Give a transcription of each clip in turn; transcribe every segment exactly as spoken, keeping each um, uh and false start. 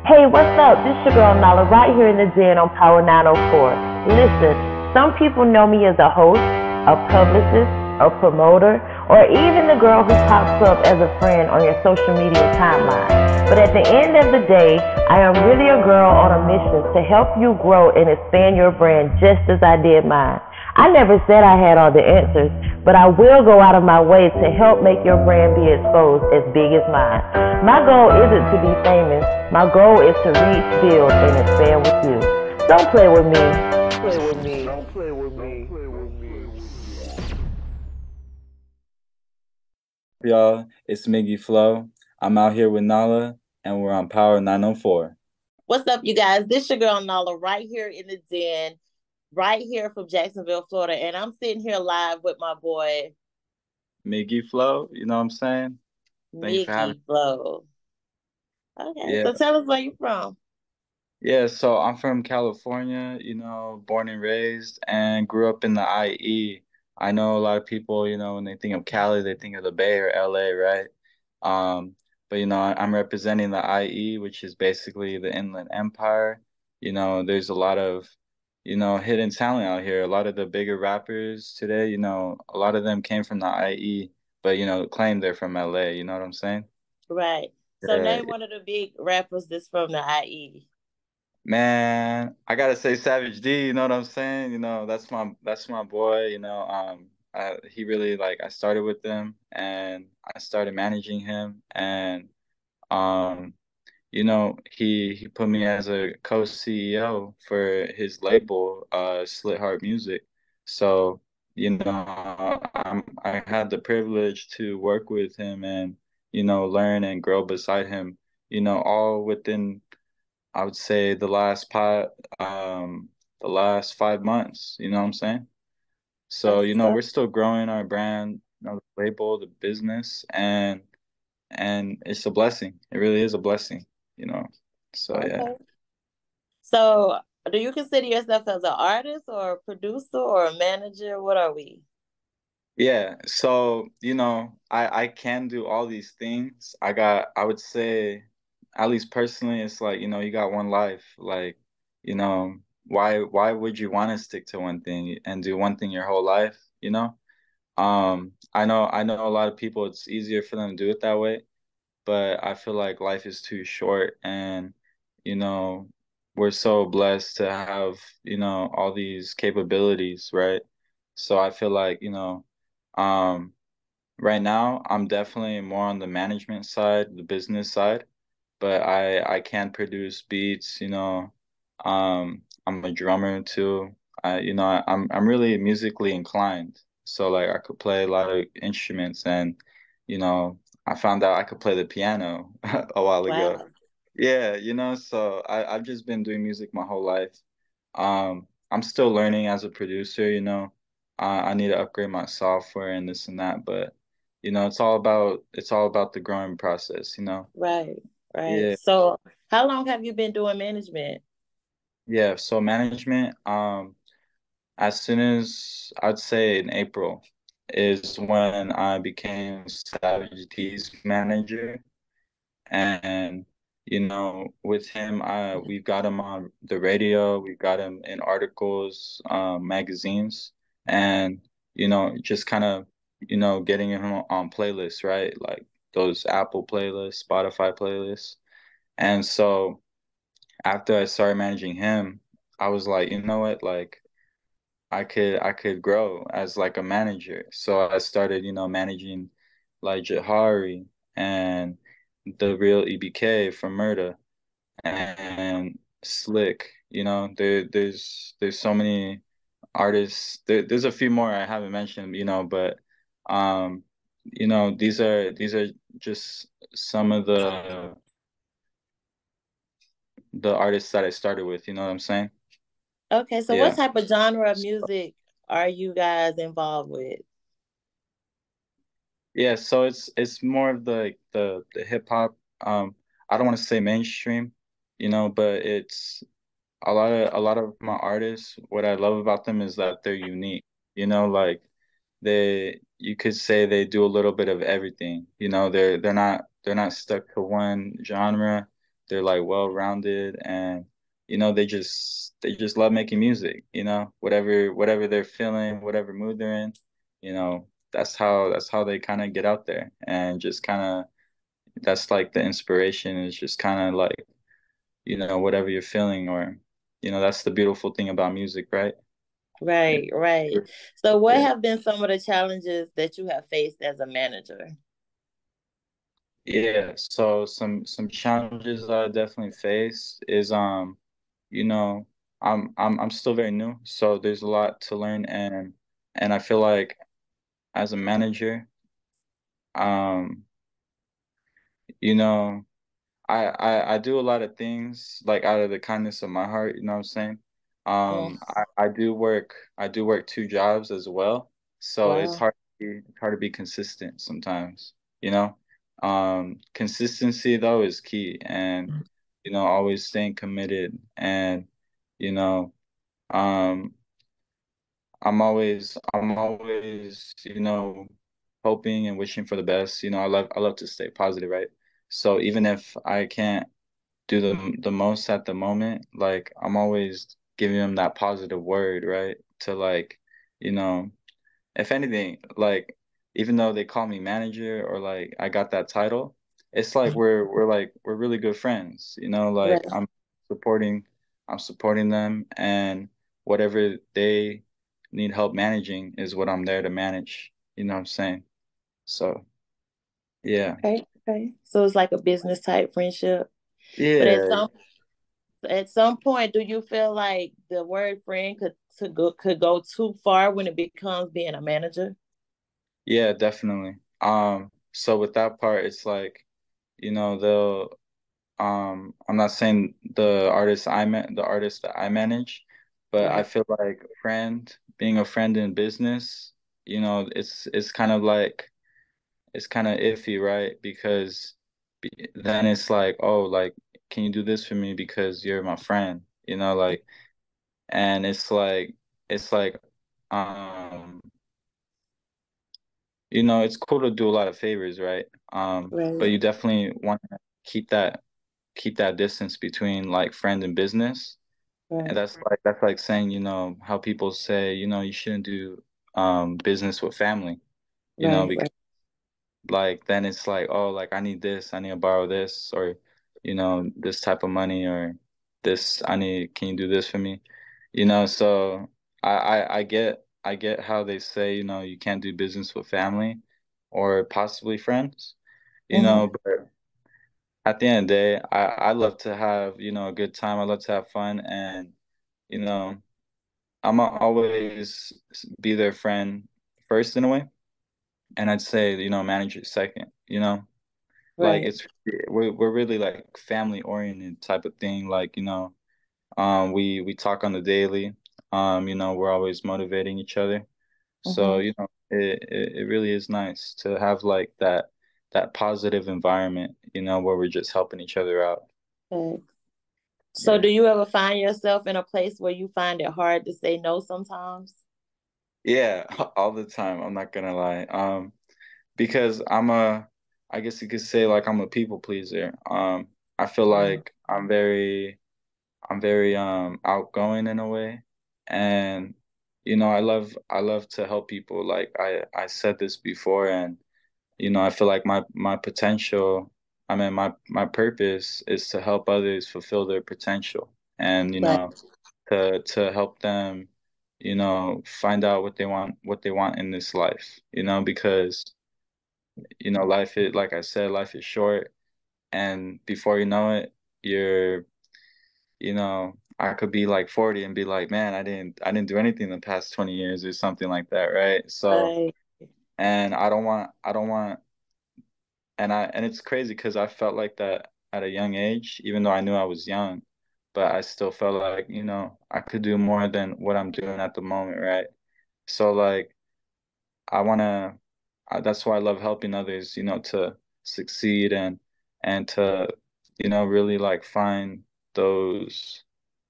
Hey, what's up? This your girl Nala right here in the den on Power nine oh four. Listen, some people know me as a host, a publicist, a promoter, or even the girl who pops up as a friend on your social media timeline. But at the end of the day, I am really a girl on a mission to help you grow and expand your brand just as I did mine. I never said I had all the answers, but I will go out of my way to help make your brand be exposed as big as mine. My goal isn't to be famous. My goal is to reach, build, and expand with you. Don't play with me. Play with me. Don't play with me. Y'all, it's Miggy Flow. I'm out here with Nala, and we're on Power nine oh four. What's up, you guys? This your girl Nala right here in the den, right here from Jacksonville, Florida, and I'm sitting here live with my boy Miggy Flow, you know what I'm saying? Thank you for having Mickey Flow. Okay, me. Yeah. so tell us where you from. Yeah, so I'm from California, you know, born and raised, and grew up in the I E. I know a lot of people, you know, when they think of Cali, they think of the Bay or L A, right? Um, but you know, I- I'm representing the I E, which is basically the Inland Empire. You know, there's a lot of, you know, hidden talent out here. A lot of the bigger rappers today, you know, a lot of them came from the I E, but you know, claim they're from L A, you know what I'm saying? Right. So Yeah. name one of the big rappers that's from the I E. Man, I gotta say Savage D, you know what I'm saying? You know, that's my that's my boy, you know. Um I, he really like I started with him and I started managing him and um you know, he he put me as a co-C E O for his label, uh Slit Heart Music. So, you know, I'm I had the privilege to work with him and, you know, learn and grow beside him, you know, all within I would say the last pot, um, the last five months, you know what I'm saying? So, That's you know, tough. we're still growing our brand, you know, the label, the business, and and it's a blessing. It really is a blessing, you know. So yeah. Okay. So do you consider yourself as an artist or a producer or a manager? What are we? Yeah, so, you know, I I can do all these things. I got I would say at least personally it's like, you know, you got one life. Like, you know, why why would you want to stick to one thing and do one thing your whole life, you know? Um, I know I know a lot of people it's easier for them to do it that way, but I feel like life is too short and you know, we're so blessed to have, you know, all these capabilities, right? So I feel like, you know, um right now I'm definitely more on the management side, the business side, but I I can produce beats, you know. Um, I'm a drummer too. I, you know, I, I'm I'm really musically inclined. So like I could play a lot of instruments and, you know, I found out I could play the piano a while ago. Wow. Yeah, you know, so I, I've just been doing music my whole life. Um, I'm still learning as a producer, you know. Uh, I need to upgrade my software and this and that, but you know, it's all about it's all about the growing process, you know. Right. Right. Yeah. So how long have you been doing management? Yeah, so management, um, as soon as I'd say in April is when I became Savage D's manager. And, you know, with him, I we've got him on the radio, we've got him in articles, um, magazines, and, you know, just kind of, you know, getting him on playlists, right? Like those Apple playlists, Spotify playlists. And so after I started managing him, I was like, you know what, like I could I could grow as like a manager. So I started, you know, managing like Jahari and the real E B K from Murda and Slick. You know, there there's there's so many artists. There, there's a few more I haven't mentioned, you know, but um, you know, these are these are just some of the the artists that I started with, you know what I'm saying? Okay, so what Yeah. type of genre of music are you guys involved with? Yeah, so it's it's more of the the the hip hop. Um, I don't want to say mainstream, you know, but it's a lot of a lot of my artists. What I love about them is that they're unique. You know, like they you could say they do a little bit of everything. You know, they're they're not they're not stuck to one genre. they're like well-rounded, and you know they just they just love making music, you know, whatever whatever they're feeling, whatever mood they're in, you know, that's how that's how they kind of get out there and just kind of that's like the inspiration is just kind of like, you know, whatever you're feeling or you know, that's the beautiful thing about music, right? Right, right. So what Yeah. have been some of the challenges that you have faced as a manager? Yeah, so some some challenges I definitely face is um, you know, I'm I'm I'm still very new, so there's a lot to learn and and I feel like as a manager, um, you know, I, I I do a lot of things like out of the kindness of my heart, you know what I'm saying? Mm, Um, I, I do work I do work two jobs as well, so it's wow. hard to be, it's hard to be consistent sometimes, you know? Um, consistency though is key and you know, always staying committed and you know, um I'm always I'm always, you know, hoping and wishing for the best. You know, I love I love to stay positive, right? So even if I can't do the the most at the moment, like I'm always giving them that positive word, right? To like, you know, if anything, like even though they call me manager or like I got that title, it's like we're we're like we're really good friends, you know, like Right. I'm supporting I'm supporting them and whatever they need help managing is what I'm there to manage, you know what I'm saying? So, yeah. Okay. Okay. So it's like a business type friendship. But at Yeah, some at some point, do you feel like the word friend could to go could go too far when it becomes being a manager? yeah, definitely. Um, so with that part, it's like, you know, they'll Um, I'm not saying the artist I met, the artist that I manage, but I Right. feel like friend, being a friend in business, you know, it's it's kind of like it's kind of iffy, right? Because be- then it's like, oh, like, can you do this for me because you're my friend, you know, like, and it's like it's like, um, you know, it's cool to do a lot of favors, right? Um, but Right. you definitely want to keep that keep that distance between like friend and business. And Right. that's like that's like saying, you know, how people say, you know, you shouldn't do um business with family, you know, Right. because Right. like then it's like, oh, like I need this, I need to borrow this, or you know, this type of money, or this I need, can you do this for me? You know, so I I, I get I get how they say, you know, you can't do business with family or possibly friends, you Hmm. know, but at the end of the day, I I love to have, you know, a good time. I love to have fun and you know, I'm a- always be their friend first in a way, and I'd say, you know, manager second, you know? Like Right. it's we're we're really like family oriented type of thing. Like, you know, um we we talk on the daily. Um, you know, we're always motivating each other. So, Hmm. you know, it it, it really is nice to have like that that positive environment, you know, where we're just helping each other out. Okay. So Yeah. do you ever find yourself in a place where you find it hard to say no sometimes? Yeah, all the time. I'm not gonna lie. Um, because I'm a, I guess you could say like I'm a people pleaser. Um, I feel Mm. like I'm very, I'm very um outgoing in a way, and you know I love I love to help people. Like I I said this before, and you know I feel like my my potential, I mean my my purpose is to help others fulfill their potential, and you Right. know to to help them, you know, find out what they want what they want in this life. You know because you know, life is, like I said, life is short, and before you know it, you're, you know, I could be like forty and be like, man, I didn't, I didn't do anything the past twenty years or something like that, right? So, Right. and I don't want, I don't want, and I, and it's crazy because I felt like that at a young age, even though I knew I was young, but I still felt like, you know, I could do more than what I'm doing at the moment, right? So, like, I want to, that's why I love helping others, you know, to succeed and and to, you know, really like find those,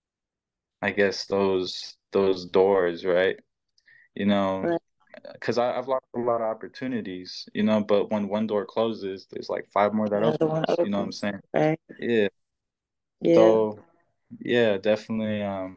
I guess those those doors, right? You know, Right. because I've lost a lot of opportunities, you know, but when one door closes, there's like five more that Another one opens. You know what I'm opens. saying? Right. Yeah. Yeah. So yeah, definitely. Um,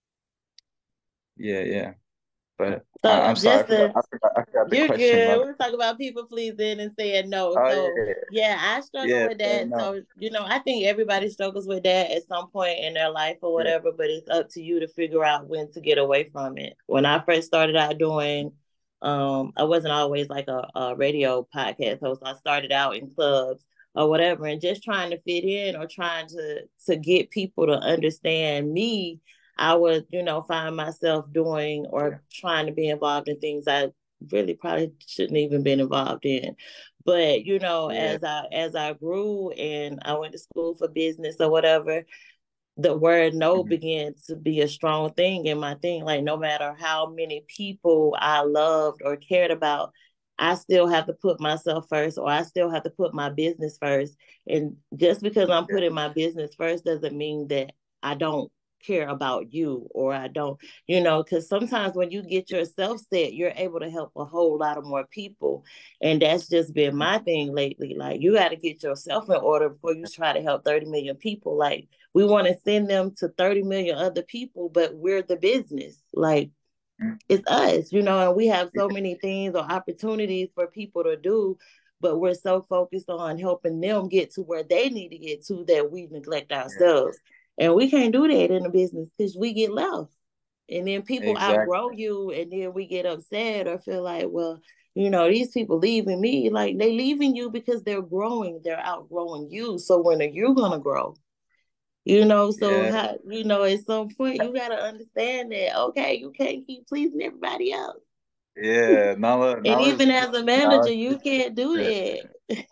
yeah, yeah. But I, So I'm sorry, I just forgot, to I forgot, I forgot the You're question. My good. bad. We're talking about people pleasing and saying no. Oh So yeah, yeah, I struggle yeah, with yeah, that. no, So, you know, I think everybody struggles with that at some point in their life or yeah, whatever, but it's up to you to figure out when to get away from it. When I first started out doing um I wasn't always like a, a radio podcast host. I started out in clubs or whatever and just trying to fit in or trying to to get people to understand me. I would, you know, find myself doing yeah, or trying to be involved in things I really probably shouldn't even been involved in. But you know, yeah, as I as I grew and I went to school for business or whatever, the word no mhm, began to be a strong thing in my thing. Like no matter how many people I loved or cared about, I still have to put myself first or I still have to put my business first. And just because I'm yeah, putting my business first doesn't mean that I don't care about you or I don't, you know, because sometimes when you get yourself set, you're able to help a whole lot of more people. And that's just been mhm, my thing lately. Like you got to get yourself in order before you try to help thirty million people. Like we want to send them to thirty million other people, but we're the business. Like mhm, it's us, you know, and we have yeah, so many things or opportunities for people to do, but we're so focused on helping them get to where they need to get to that we neglect yeah, ourselves. And we can't do that in a business because we get left. And then people outgrow exactly. you, and then we get upset or feel like, well, you know, these people leaving me, like they leaving you because they're growing, they're outgrowing you. So when are you gonna grow? You know, so Yeah, how you know at some point you gotta understand that okay, you can't keep pleasing everybody else. yeah. Nala, And Nala's, even as a manager, Nala's, you can't do yeah, that.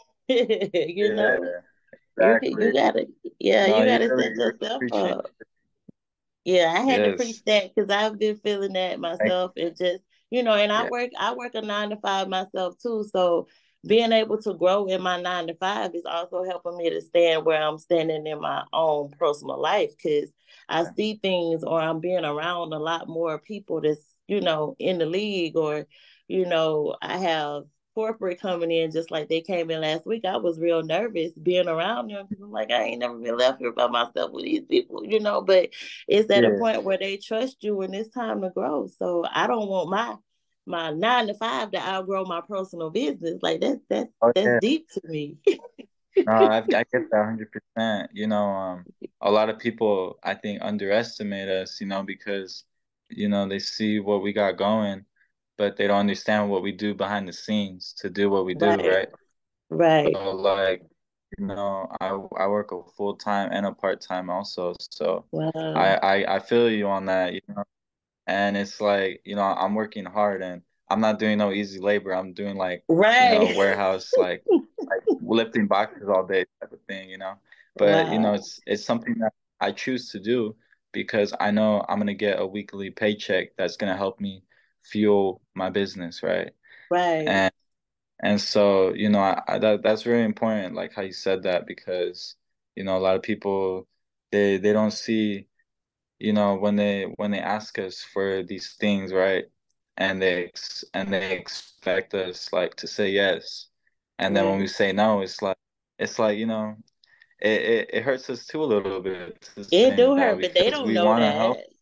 You yeah, know, you can you exactly. gotta yeah, No, you you gotta really, set you really yourself preaching. up. Yeah, I had to preach Yes. that because I've been feeling that Thank myself and just, you know, and I you. work I work a nine to five myself too. So being able to grow in my nine to five is also helping me to stand where I'm standing in my own personal life because I Yeah. see things or I'm being around a lot more people that's, you know, in the league or, you know, I have corporate coming in just like they came in last week. I was real nervous being around them because I'm like, I ain't never been left here by myself with these people, you know, but it's at a Yeah. point where they trust you and it's time to grow. So I don't want my my nine to five to outgrow my personal business. Like that's that's Oh that's yeah. deep to me. No, I I get that one hundred percent. You know, um, a lot of people I think underestimate us, you know, because you know they see what we got going, but they don't understand what we do behind the scenes to do what we do, Right, right? right. So like, you know, I I work a full time and a part time also, so I, Wow. I I feel you on that, you know. And it's like, you know, I'm working hard and I'm not doing no easy labor. I'm doing like, you know, Right. warehouse like like lifting boxes all day type of thing, you know. But you know, Wow. it's it's something that I choose to do because I know I'm gonna get a weekly paycheck that's gonna help me fuel my business, right? Right. And and so, you know, I, I that that's very important, like how you said that, because you know, a lot of people they they don't see you know when they when they ask us for these things, right, and they ex and they expect us like to say yes, and then when we Right. say no, it's like it's like you know it it, it hurts us too a little bit to It say do no hurt, but they because don't we know want to help. that.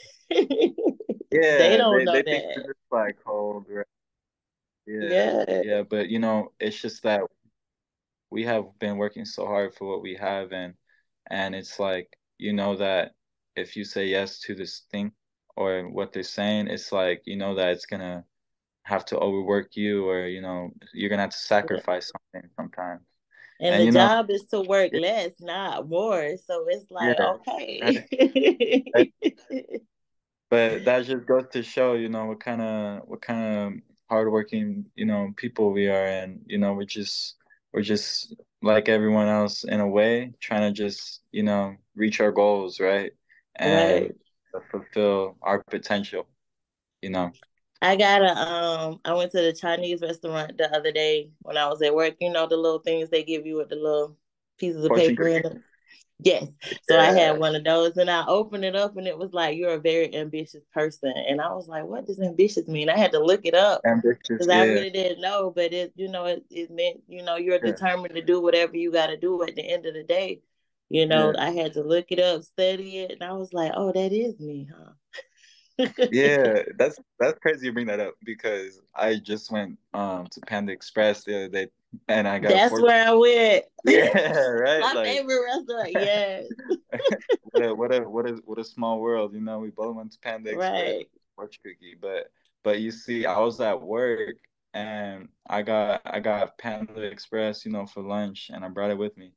They Yeah, don't they know they think we're that. just like cold, right? Yeah, Yeah. yeah, but you know it's just that we have been working so hard for what we have, and and it's like you know that if you say yes to this thing or what they're saying, it's like you know that it's gonna have to overwork you, or you know you're gonna have to sacrifice something sometimes. And And the you know job is to work it, less, not more. So it's like, yeah, right, okay. right. But that just goes to show, you know, what kind of what kind of hardworking, you know, people we are, and you know, we're just we're just like everyone else in a way, trying to just, you know, reach our goals, right? And Right. fulfill our potential, you know. I got a um I went to the Chinese restaurant the other day when I was at work. You know the little things they give you with the little pieces of Fortune paper cookie. in it. Yes. So I Yeah, had one of those and I opened it up and it was like, you're a very ambitious person. And I was like, what does ambitious mean? I had to look it up ambitious. because I Yeah, really didn't know. But it, you know, it, it meant, you know, you're yeah, determined to do whatever you got to do at the end of the day. You know, Yeah. I had to look it up, study it, and I was like, oh, that is me, huh? Yeah, that's that's crazy you bring that up because I just went um to Panda Express the other day and I got a That's fortune. where I went. Yeah, right. My Like favorite restaurant, yes. what a what a what a what a small world, you know. We both went to Panda Express, Right. fortune cookie, but but you see, I was at work and I got I got Panda Express, you know, for lunch, and I brought it with me,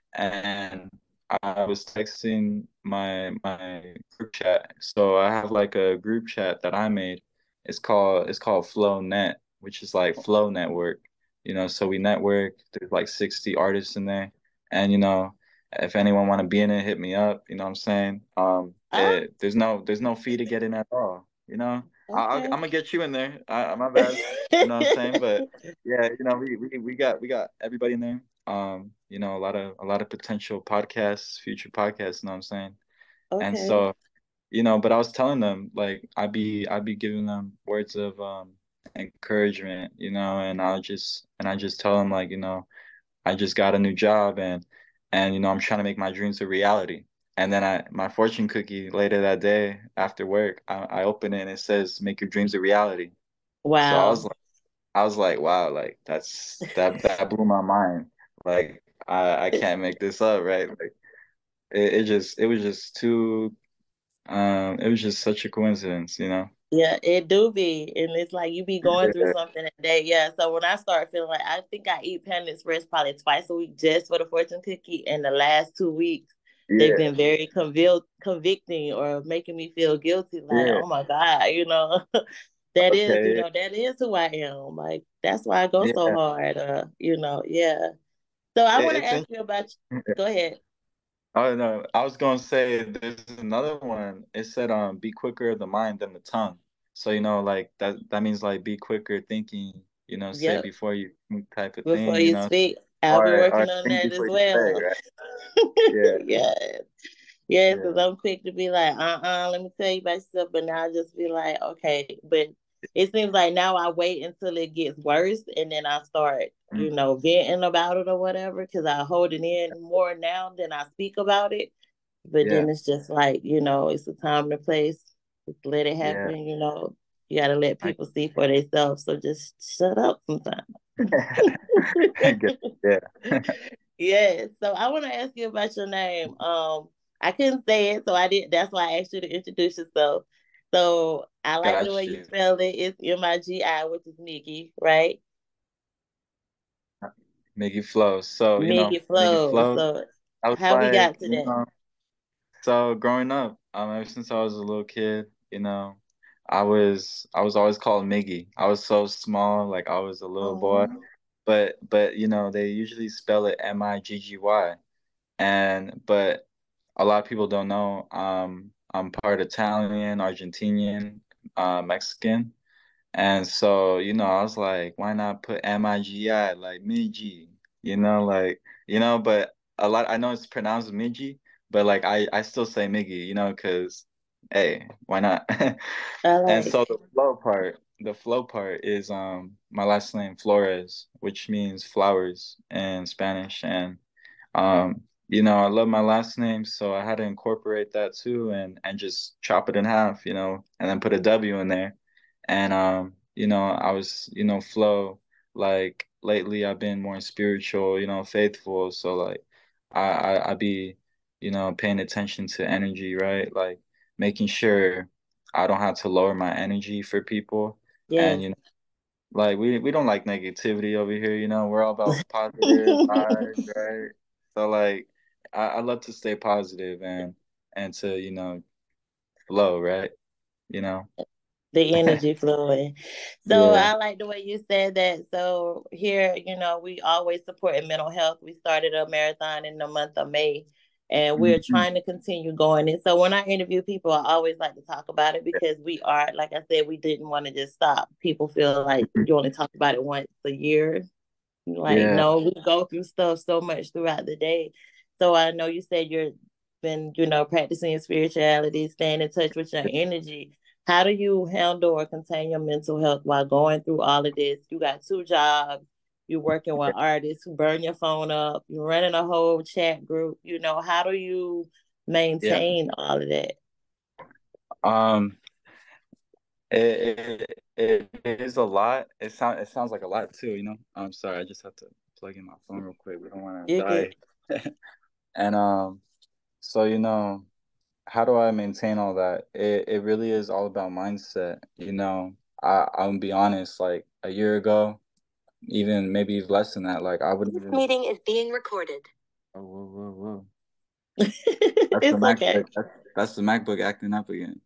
and I was texting my my group chat. So I have like a group chat that I made. It's called it's called Flow Net, which is like Flow Network. You know, so we network. There's like sixty artists in there, and you know if anyone want to be in it, hit me up. You know what I'm saying? Um, Oh, it, there's no there's no fee to get in at all. You know, I, I'll, I'm okay. gonna get you in there. I, my bad. You know what I'm saying? But yeah, you know, we, we we got we got everybody in there. Um, you know, a lot of a lot of potential podcasts, future podcasts. You know what I'm saying? And Okay. so, you know, but I was telling them like I'd be I'd be giving them words of um encouragement. You know, and I'll just and I just tell them like you know. I just got a new job and and you know I'm trying to make my dreams a reality. And then I my fortune cookie later that day after work, I, I open it and it says make your dreams a reality. So I was Wow. like I was like, wow, like that's that that blew my mind. Like I I can't make this up, right? Like it, it just it was just too um it was just such a coincidence, you know? Yeah, it do be. And it's like you be going through Yeah, something that day. Yeah. So when I start feeling like I think I eat Panda Express probably twice a week just for the fortune cookie. And the last two weeks, they've yeah, been very convic- convicting or making me feel guilty. Like, yeah. oh my God, you know, that is, you Okay. know, that is who I am. Like, that's why I go so Yeah. hard. Uh, you know, yeah. So I It, want to it's ask interesting. you about, go ahead. Oh no, I was gonna say there's another one. It said um be quicker of the mind than the tongue. So you know like that that means like be quicker thinking, you know, say Yep. before you think type of Before thing, you you know, speak, I'll be or or working on think that as before you say, well. right? Yeah, Yeah. Yes, because yeah, I'm quick to be like, uh-uh, let me tell you about yourself, but now I just be like, okay. But it seems like now I wait until it gets worse and then I start, mm, you know, venting about it or whatever, because I hold it in more now than I speak about it. But yeah, then it's just like, you know, it's a time and a place. Just let it yeah. happen, you know. You gotta let I, people see for themselves. So just shut up sometimes. I get, yeah. Yeah. So I want to ask you about your name. Um, I couldn't say it, so I did. That's why I asked you to introduce yourself. So I like the Got way you you. spell it. It's M I G I, which is Mickey, right? Miggy Flow. So you know, Mickey Miggy Flow. Flow. So I was how we like, got to you that? know. So growing up, um, ever since I was a little kid, you know, I was I was always called Miggy. I was so small, like I was a little boy. Oh, But but you know, they usually spell it M I G G Y. And but a lot of people don't know, um, I'm part Italian, Argentinian, uh, Mexican. And so, you know, I was like, why not put M I G I like Miji? You know, like, you know, but a lot I know it's pronounced Miji, but like I I still say Miggy, you know, because hey, why not? I And like. so the flow part, the flow part is um my last name Flores, which means flowers in Spanish. And um, you know, I love my last name, so I had to incorporate that too and and just chop it in half, you know, and then put a W in there. And um, you know, I was, you know, flow. Like lately I've been more spiritual, you know, faithful. So like I I, I be, you know, paying attention to energy, right? Like making sure I don't have to lower my energy for people. And Yes. you know, like we we don't like negativity over here, you know. We're all about positive vibes, right? So like I, I love to stay positive and and to, you know, flow, right? You know? The energy flowing. So Yeah. I like the way you said that. So here, you know, we always supporting mental health. We started a marathon in the month of May, and we're Mhm. trying to continue going. And so when I interview people, I always like to talk about it because we are, like I said, we didn't want to just stop. People feel like you only talk about it once a year. Like, Yeah. no, we go through stuff so much throughout the day. So I know you said you're been, you know, practicing your spirituality, staying in touch with your energy. How do you handle or contain your mental health while going through all of this? You got two jobs, you're working with artists who burn your phone up, you're running a whole chat group. You know, how do you Yeah. maintain all of that? Um, it, it it is a lot. It sound it sounds like a lot too, you know. I'm sorry, I just have to plug in my phone real quick. We don't want to You're die. good. And um, so you know, how do I maintain all that? It it really is all about mindset. You know, I I'll be honest. Like a year ago, even maybe less than that. Like I wouldn't This even. meeting is being recorded. Oh, whoa, whoa, whoa. That's the It's okay. MacBook. That's, that's the MacBook acting up again.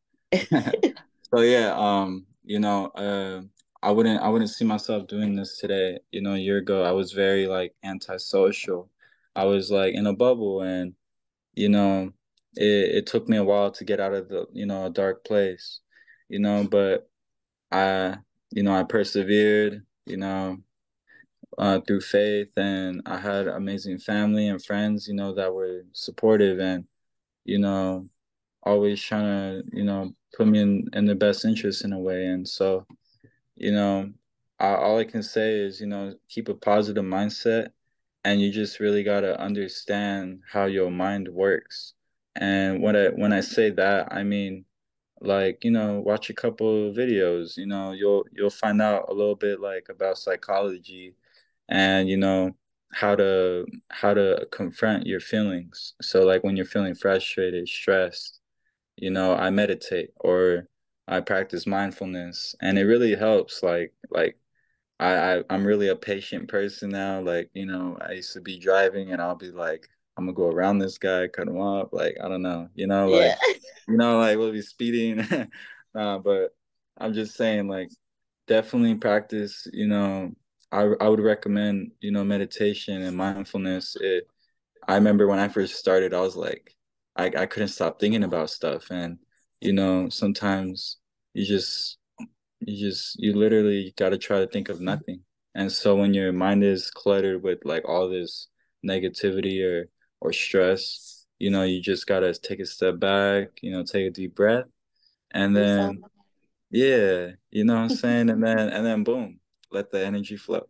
So yeah, um, you know, uh, I wouldn't I wouldn't see myself doing this today. You know, a year ago, I was very like antisocial. I was like in a bubble, and you know, it it took me a while to get out of the you know a dark place. You know, but I you know I persevered. You know, uh, through faith, and I had amazing family and friends. You know, that were supportive and you know always trying to, you know, put me in, in the best interest in a way. And so, you know, I, all I can say is, you know, keep a positive mindset and you just really got to understand how your mind works. And when I, when I say that, I mean, like, you know, watch a couple of videos, you know, you'll, you'll find out a little bit like about psychology and, you know, how to, how to confront your feelings. So like when you're feeling frustrated, stressed, you know, I meditate or I practice mindfulness and it really helps. Like, like I, I, I'm really a patient person now. Like, you know, I used to be driving and I'll be like, I'm gonna go around this guy, cut him off. Like, I don't know, you know, Yeah. like, you know, like we'll be speeding. uh, but I'm just saying, like, definitely practice, you know, I, I would recommend, you know, meditation and mindfulness. It, I remember when I first started, I was like, I, I couldn't stop thinking about stuff. And, you know, sometimes you just, you just, you literally got to try to think of nothing. And so when your mind is cluttered with like all this negativity or, or stress, you know, you just got to take a step back, you know, take a deep breath. And Do something. then, yeah, you know what I'm saying? And then, and then boom, let the energy flow.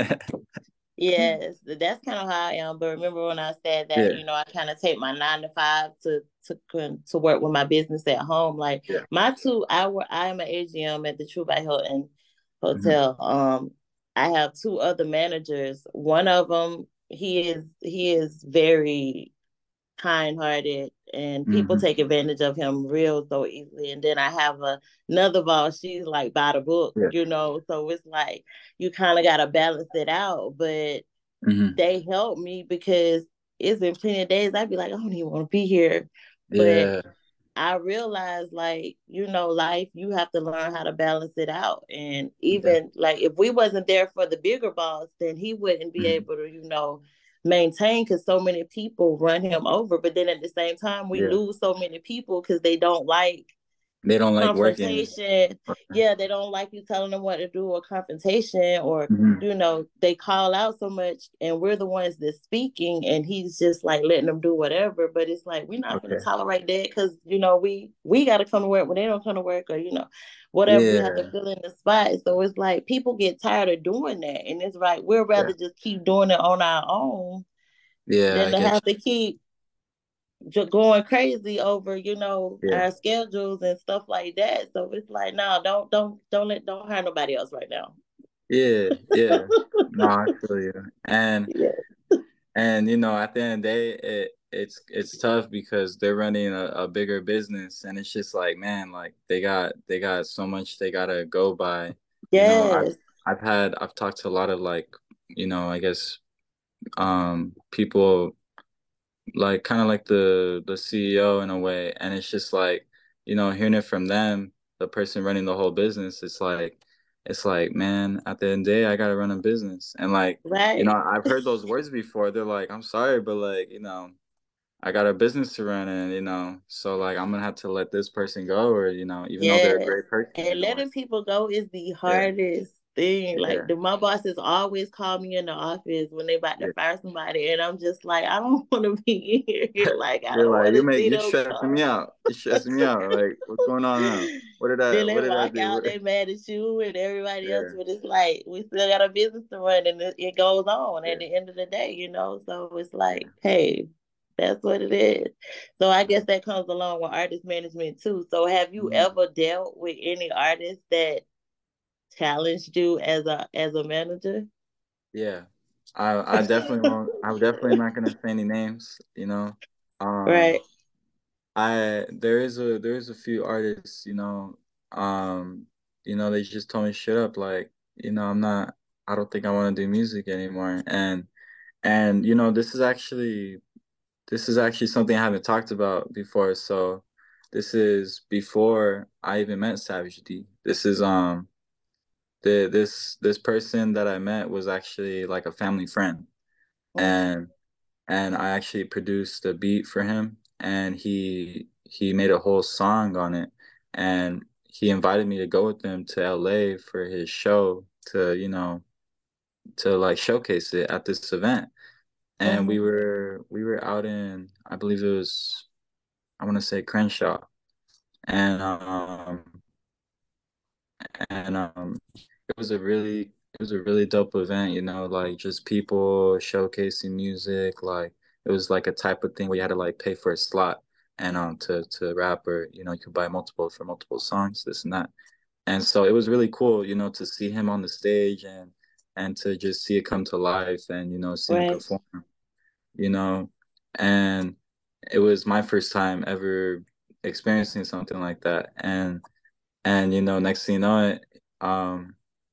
Yes, that's kind of how I am. But remember when I said that, Yeah, you know, I kind of take my nine to five to to con- to work with my business at home. Like yeah. my two, I work, I am an A G M at the True by Hilton Mhm. Hotel. Um, I have two other managers. One of them, he is he is very kind-hearted and people Mhm. take advantage of him real so easily. And then I have a, another boss, she's like by the book, Yeah. you know, so it's like you kind of got to balance it out. But Mhm. they help me because it's been plenty of days I'd be like, I don't even want to be here. But Yeah. I realized, like, you know, life, you have to learn how to balance it out. And Yeah. even like if we wasn't there for the bigger boss, then he wouldn't be Mhm. able to, you know, maintain because so many people run him over. But then at the same time, we Yeah. lose so many people because they don't like They don't like working. confrontation. Yeah, they don't like you telling them what to do or confrontation or Mhm. you know, they call out so much and we're the ones that's speaking and he's just like letting them do whatever. But it's like we're not gonna Okay. tolerate that because you know, we we gotta come to work when they don't come to work or you know, whatever we have to Yeah. fill in the spot. So it's like people get tired of doing that. And it's like we'd Yeah. rather just keep doing it on our own Yeah, than I to get have to keep just going crazy over you know you. Yeah. our schedules and stuff like that. So it's like no, don't don't don't let don't hire nobody else right now. Yeah. Yeah. No, I feel you. And Yeah. and you know, at the end of the day, it it's it's tough because they're running a, a bigger business and it's just like, man, like they got they got so much they gotta go by. You know, I've Yes. I've had I've talked to a lot of like, you know, I guess um people like kind of like the the C E O in a way, and it's just like you know hearing it from them, the person running the whole business. It's like it's like man, at the end of the day, I gotta run a business, and like you know Right. I've heard those words before. They're like, I'm sorry, but like you know I got a business to run, and you know so like I'm gonna have to let this person go, or you know even though they're a Yes. great person, you And know, or letting people go is the yeah, hardest thing. Yeah. Like the, my bosses always call me in the office when they about to Yeah. fire somebody, and I'm just like, I don't want to be in here. Like I You're don't like, want you to make see you those stressing me calls. out. You're stressing me out. Like, what's going on now? What did I Then what they did I walk do? out, What, they mad at you and everybody else, yeah. but it's like we still got a business to run, and it, it goes on Yeah. at the end of the day, you know. So it's like, Yeah. hey, that's what it is. So I guess that comes along with artist management too. So have you Mhm. ever dealt with any artist that challenged you as a as a manager? Yeah. I I definitely won't I'm definitely not gonna say any names, you know. Um Right. I there is a there is a few artists, you know, um, you know, they just told me shut up, like, you know, I'm not I don't think I want to do music anymore. And and you know, this is actually this is actually something I haven't talked about before. So this is before I even met Savage D. This is um the this this person that I met was actually like a family friend. Mm. And and I actually produced a beat for him, and he he made a whole song on it, and he invited me to go with him to L A for his show to, you know, to like showcase it at this event. And we Mhm. were we were out in, I believe it was, I want to say Crenshaw. And um and um it was a really it was a really dope event, you know, like just people showcasing music. Like it was like a type of thing where you had to like pay for a slot and um to to rap, or you know, you could buy multiple for multiple songs, this and that. And so it was really cool, you know, to see him on the stage, and and to just see it come to life, and you know, see him Right. perform, you know. And it was my first time ever experiencing something like that. And and you know, next thing you know it, um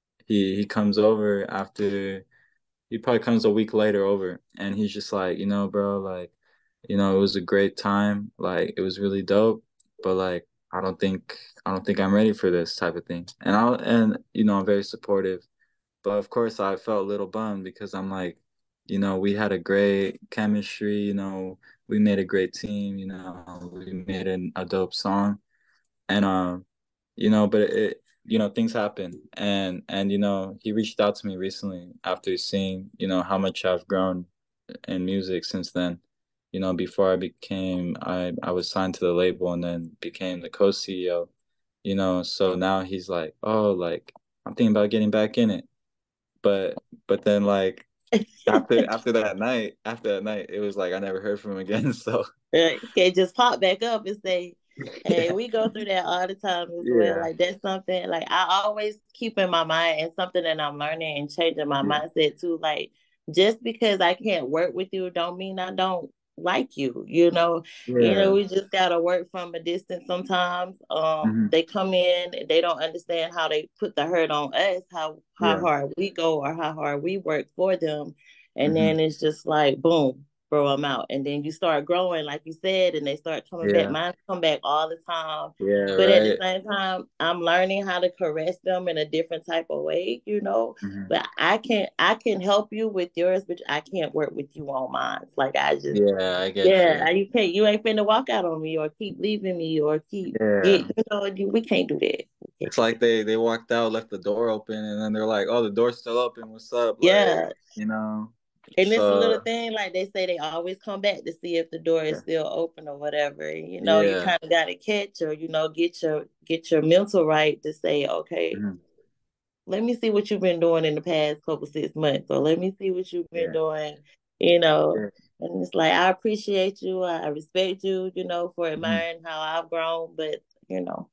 he he comes over after he probably comes a week later over, and he's just like, you know, bro, like, you know, it was a great time, like it was really dope, but like I don't think I don't think I'm ready for this type of thing. And I and you know, I'm very supportive, but of course I felt a little bummed because I'm like, you know, we had a great chemistry, you know, we made a great team, you know, we made an, a dope song. And um you know, but it, you know, things happen. And and you know, he reached out to me recently after seeing, you know, how much I've grown in music since then. You know, before I became I I was signed to the label and then became the co-C E O, you know. So now he's like, oh, like I'm thinking about getting back in it. But but then like after after that night after that night it was like I never heard from him again. So Right. Can't just pop back up and say, hey, yeah. we go through that all the time as well. Yeah. Like that's something like I always keep in my mind, and something that I'm learning and changing my Yeah. mindset too. Like just because I can't work with you don't mean I don't like you. You know, you know, Yeah. we just gotta work from a distance sometimes. Um, Hmm. they come in, they don't understand how they put the hurt on us, how how Yeah. hard we go or how hard we work for them. And Hmm. then it's just like boom, grow them out, and then you start growing like you said, and they start coming back. Yeah. Mine come back all the time, Yeah. but at the Right. same time I'm learning how to caress them in a different type of way, you know. Hmm. But i can i can help you with yours, but I can't work with you on mine. Like I just, Yeah, I get yeah, you. you can't, you ain't finna walk out on me or keep leaving me or keep get, Yeah. you know, you, we can't do that. We can't It's do like that. they they walked out, left the door open, and then they're like, "Oh, the door's still open. What's up?" Like, Yeah. you know. And it's a little So thing, like they say, they always come back to see if the door is yeah, still open or whatever. And, you know, you yeah, kind of got to catch, or you know, get your get your mental right to say, okay, mhm, let me see what you've been doing in the past couple six months, or let me see what you've been yeah, doing, you know. yeah, And it's like I appreciate you, I respect you, you know, for mhm, admiring how I've grown, but you know,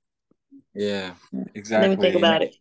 yeah, let me think exactly. And about it.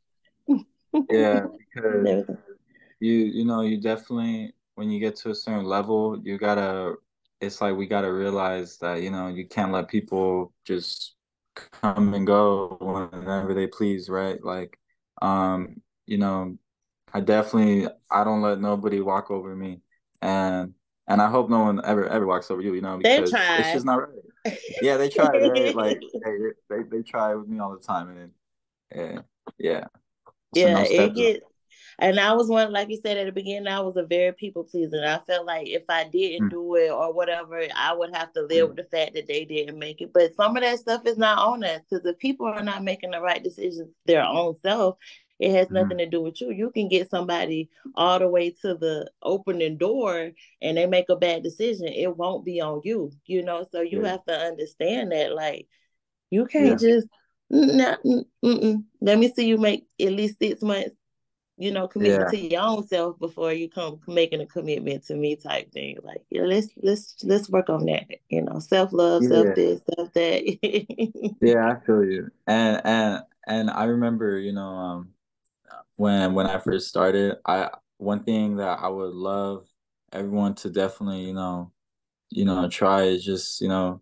yeah, because Let me think. you you know, you definitely, when you get to a certain level, you gotta. It's like we gotta realize that, you know, you can't let people just come and go whenever they please, right? Like, um, you know, I definitely I don't let nobody walk over me, and and I hope no one ever ever walks over you, you know, They because it's try. just not right. Yeah, they try, right? Like they they they try with me all the time, and then, yeah, yeah. So Yeah, no it stepping. get, and I was one, like you said at the beginning, I was a very people pleaser. And I felt like if I didn't Mm, do it or whatever, I would have to live mm, with the fact that they didn't make it. But some of that stuff is not on us, because if people are not making the right decisions their own self, It has Mm-hmm. nothing to do with you. You can get somebody all the way to the opening door and they make a bad decision. It won't be on you, you know? So you Yeah. have to understand that, like, you Yeah. can't just, nah, mm, mm-mm. Let me see you make at least six months, you know, commitment Yeah. to your own self before you come making a commitment to me type thing. Like, yeah, let's let's let's work on that. You know, self love, self Yeah. this, self that. Yeah, I feel you. And and and I remember, you know, um when when I first started, I one thing that I would love everyone to definitely, you know, you know, try is just, you know,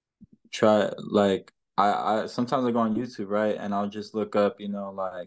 try like I I sometimes I go on YouTube, right? And I'll just look up, you know, like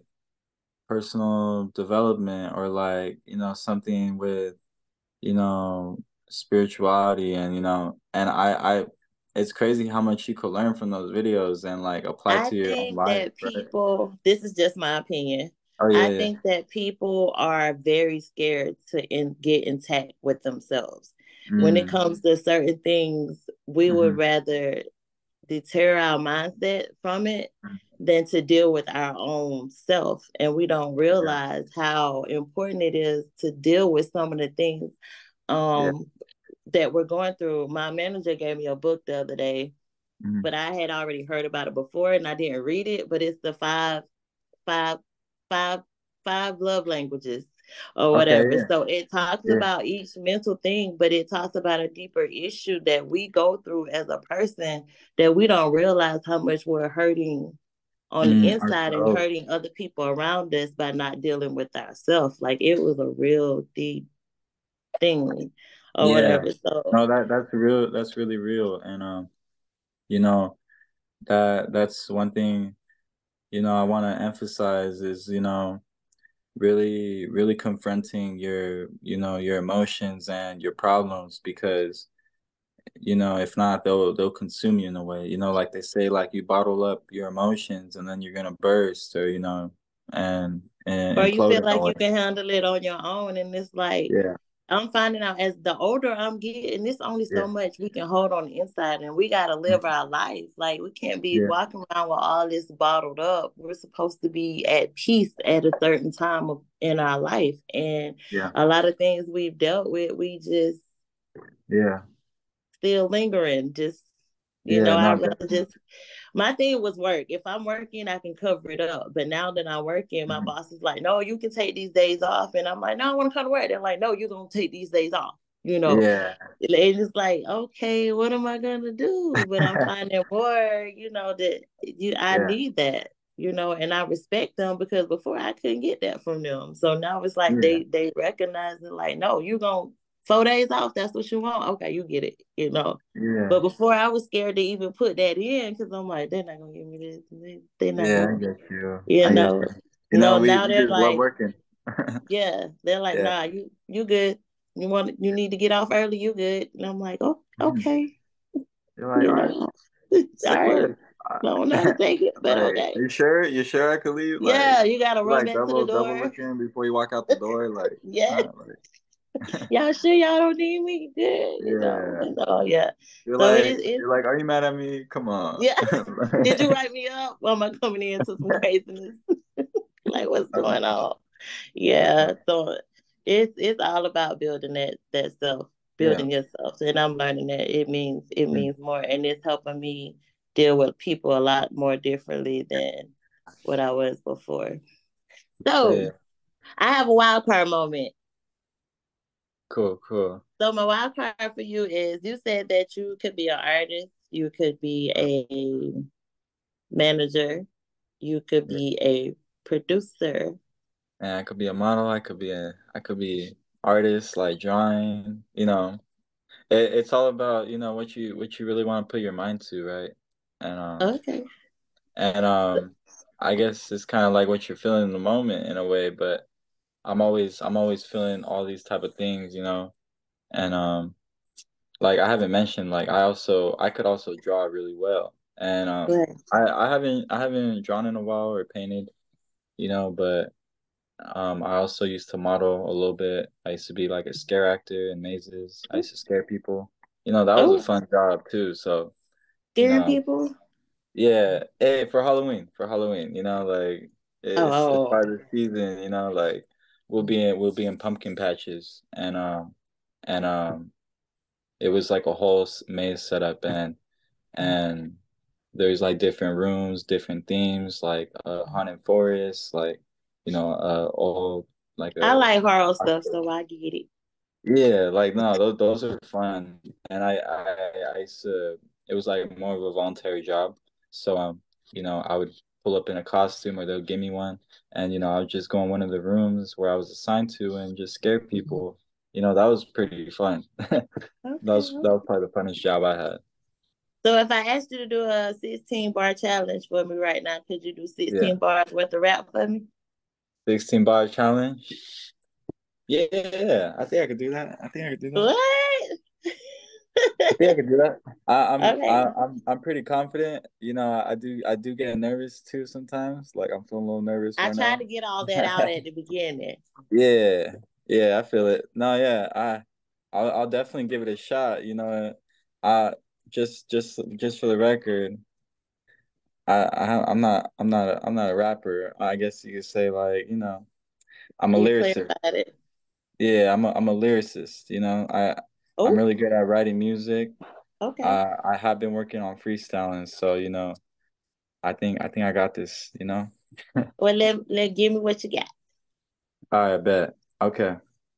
personal development or like, you know, something with, you know, spirituality and, you know, and I I it's crazy how much you could learn from those videos and like apply I to your own think life, that right? people, this is just my opinion. Oh I yeah, yeah. think that people are very scared to in, get intact with themselves. When it Mm, comes to certain things, we would hmm. rather deter our mindset from it than to deal with our own self. And we don't Yeah, realize how important it is to deal with some of the things yeah. um, that we're going through. My manager gave me a book the other day, Mm-hmm. but I had already heard about it before and I didn't read it. But it's the five, five, five, five love languages or Okay, whatever. yeah, So it talks yeah. about each mental thing, but it talks about a deeper issue that we go through as a person that we don't realize how much we're hurting on the Mm, inside and ourselves. hurting other people around us by not dealing with ourselves. Like it was a real deep thing or Yeah. whatever. So No, that that's real. That's really real. And um, you know, that that's one thing, you know, I want to emphasize is, you know, really, really confronting your, you know, your emotions and your problems because, you know, if not, they'll they'll consume you in a way. You know, like they say, like you bottle up your emotions and then you're gonna burst or, you know, and and or you implode feel in a like way. you can handle it on your own. And it's like, Yeah, I'm finding out as the older I'm getting, it's only yeah, so much we can hold on the inside and we got to live mhm, our life. Like, we can't be yeah, walking around with all this bottled up. We're supposed to be at peace at a certain time of, in our life. And yeah, a lot of things we've dealt with, we just yeah, still lingering. Just, you yeah. know, No, I'd rather definitely. just, my thing was work. If I'm working, I can cover it up. But now that I'm working, my Mhm. boss is like, no, you can take these days off. And I'm like, no, I want to come to work. They're like, no, you're going to take these days off. You know, Yeah. and it's like, okay, what am I going to do? But I'm finding more, you know, that you, I Yeah, need that, you know, and I respect them because before I couldn't get that from them. So now it's like yeah, they, they recognize it like, no, you're going to four days off. That's what you want. Okay, you get it, you know. yeah, But before I was scared to even put that in because I'm like, they're not gonna give me this. They, they're not yeah. I gonna, get you. you I get know. you. You know, No, we now we they're just love like, working. yeah, they're like, Yeah. nah, you you good. You want you need to get off early. You good? And I'm like, oh, Mhm. okay, You're like, you all right, know, all say right. less. Uh, I don't know how to take it, but like, okay. you sure? You sure I could leave? Like, Yeah, you gotta you run like back to the double double door. looking before you walk out the door. Like, Yeah, uh, like, y'all sure y'all don't need me? Good, you know. yeah. And, oh yeah. You're So like, it, it's you're like, are you mad at me? Come on. yeah. Did you write me up? Or am I coming into some craziness? Like, what's Um, going on? Yeah, so it's it's all about building that that self, yeah. building yourself. And I'm learning that it means it Mm. means more, and it's helping me deal with people a lot more differently than what I was before. So Yeah. I have a wild card moment. Cool. Cool. So my wild card for you is you said that you could be an artist, you could be a manager, you could Yeah. be a producer. And I could be a model. I could be a. I could be artist, like drawing. You know, it, it's all about you know what you what you really want to put your mind to, right? And um Okay. and um, I guess it's kind of like what you're feeling in the moment in a way. But I'm always I'm always feeling all these type of things, you know. And um, like I haven't mentioned, like I also I could also draw really well. And um, Right. I I haven't I haven't drawn in a while or painted, you know, but Um, I also used to model a little bit. I used to be like a scare actor in mazes. I used to scare people. You know, that was a Oh, fun job too. So, you scaring know, people. yeah, hey, for Halloween, for Halloween, you know, like It's it's Oh, part of the season, you know, like we'll be in we'll be in pumpkin patches and um and um it was like a whole s- maze setup and and there's like different rooms, different themes, like uh haunted forest, like you know, uh old like I a like horror stuff, so I get it. yeah, like no, those those are fun. And I I I used to it was like more of a voluntary job. So um, you know, I would pull up in a costume or they'll give me one and you know, I would just go in one of the rooms where I was assigned to and just scare people. You know, that was pretty fun. That Okay. was that was probably the funnest job I had. So if I asked you to do a sixteen bar challenge for me right now, could you do Yeah. sixteen bars worth of rap for me? sixteen bar challenge. Yeah, yeah, yeah. I think I could do that. I think I could do that. What? I think I could do that. I, I'm I, Okay. I'm I'm pretty confident. You know, I do I do get nervous too sometimes. Like I'm feeling a little nervous I right tried now. to get all that out at the beginning. Yeah, yeah, I feel it. No, yeah, I I'll, I'll definitely give it a shot. You know, I just just just for the record, I, I I'm not I'm not a, I'm not a rapper. I guess you could say like you know I'm a You lyricist. clarified it. Yeah, I'm a I'm a lyricist. You know, I I'm Oh, really good at writing music. okay. I I have been working on freestyling, so you know, I think I think I got this, you know. Well, let, let give me what you got. All right, bet. Okay.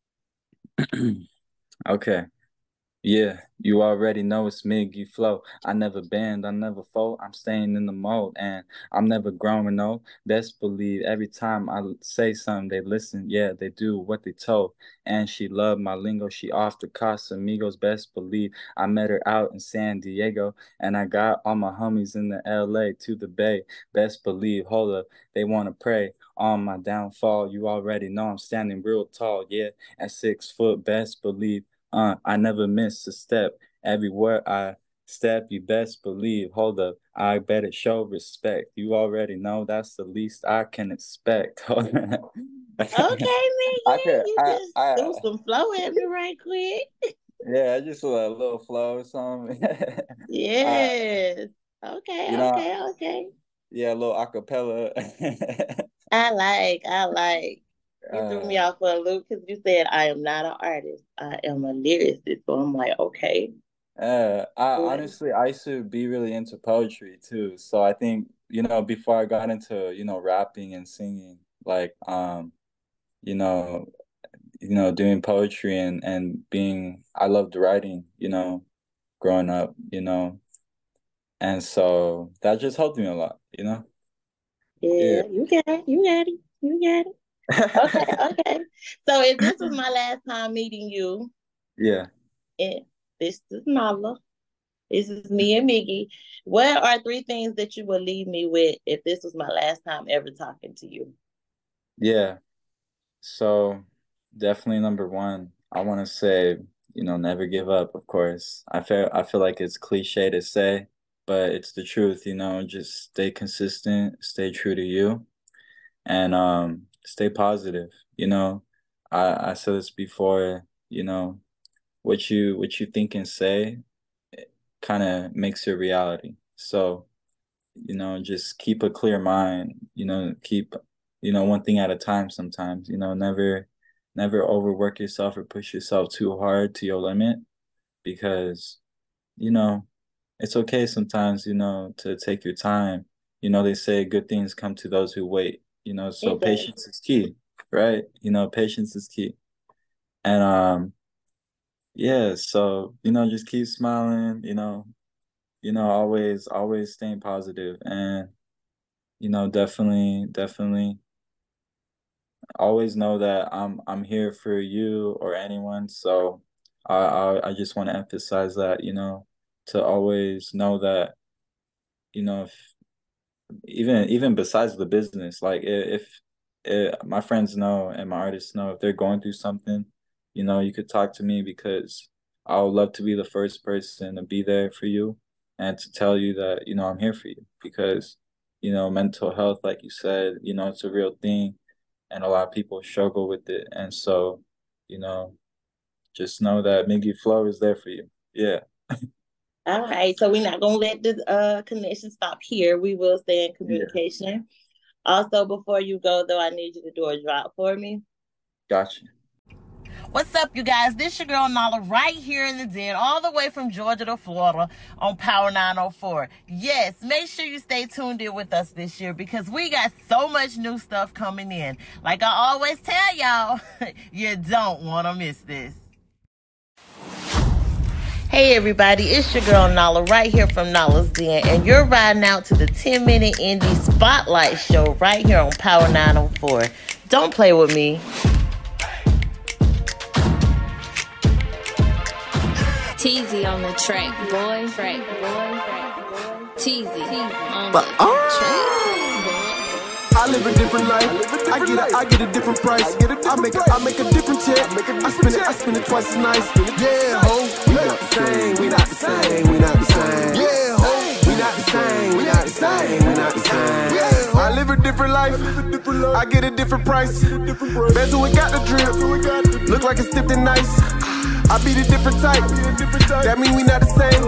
Okay. Yeah, you already know it's Miggy Flow. I never bend, I never fold. I'm staying in the mode and I'm never growing old. Best believe every time I say something, they listen. Yeah, they do what they told. And she loved my lingo. She off the Casamigos. Best believe I met her out in San Diego and I got all my homies in the L A to the Bay. Best believe, hold up, they want to pray on my downfall. You already know I'm standing real tall. Yeah, at six foot, best believe. Uh, I never miss a step. Everywhere I step, you best believe. Hold up, I better show respect. You already know that's the least I can expect. I Okay, Megan, could, you I, just I, threw some flow at me right quick. yeah, I just a little flow or something. uh, Yes. Okay, you know, okay, okay. yeah, a little acapella. I like, I like. You threw me uh, off for a loop because you said I am not an artist. I am a lyricist. So I'm like, okay. Uh, I Good. honestly I used to be really into poetry too. So I think, you know, before I got into, you know, rapping and singing, like um, you know, you know, doing poetry and and being I loved writing, you know, growing up, you know. And so that just helped me a lot, you know? Yeah. Yeah, you got it. You got it. You got it. Okay, okay. So if this was my last time meeting you, Yeah. and this is Nala, this is me and Miggy, what are three things that you would leave me with if this was my last time ever talking to you? Yeah. So definitely number one, I want to say, you know, never give up, of course. I feel I feel like it's cliche to say, but it's the truth, you know, just stay consistent, stay true to you, and um stay positive, you know. I I said this before, you know, what you what you think and say kind of makes your reality. So, you know, just keep a clear mind, you know, keep, you know, one thing at a time sometimes, you know, never, never overwork yourself or push yourself too hard to your limit because, you know, it's okay sometimes, you know, to take your time. You know, they say good things come to those who wait, you know, so It does. patience is key, right? You know, patience is key. And, um, yeah, so, you know, just keep smiling, you know, you know, always, always staying positive and, you know, definitely, definitely always know that I'm I'm here for you or anyone. So I I, I just want to emphasize that, you know, to always know that, you know, if even even besides the business, like if, if my friends know and my artists know if they're going through something, you know, you could talk to me because I would love to be the first person to be there for you and to tell you that, you know, I'm here for you because, you know, mental health, like you said, you know, it's a real thing and a lot of people struggle with it. And so, you know, just know that Miggy Flow is there for you. Yeah. All right. So we're not gonna let the uh connection stop here. We will stay in Yeah. communication. Also, before you go, though, I need you to do a drop for me. Gotcha. What's up, you guys? This your girl Nala right here in the den, all the way from Georgia to Florida on Power nine oh four. Yes, make sure you stay tuned in with us this year because we got so much new stuff coming in. Like I always tell y'all, you don't want to miss this. Hey everybody, it's your girl Nala right here from Nala's Den, and you're riding out to the ten minute Indie Spotlight Show right here on Power nine oh four. Don't play with me. Teezy on the track, boy. Track, boy. Teezy on but, the uh, track, boy. I live a different life. I get a, I get a different price. I make a, I make a different check. I spend it, I spend it twice as nice. Yeah, ho. We not the same. We not the same. We not the same. Yeah, ho. We not the same. We not the same. We not the same. Yeah, ho. I live a different life. I get a different price. Bezel, we got the drip. Look like it's dipped in nice. I be the different type. That mean we not the same.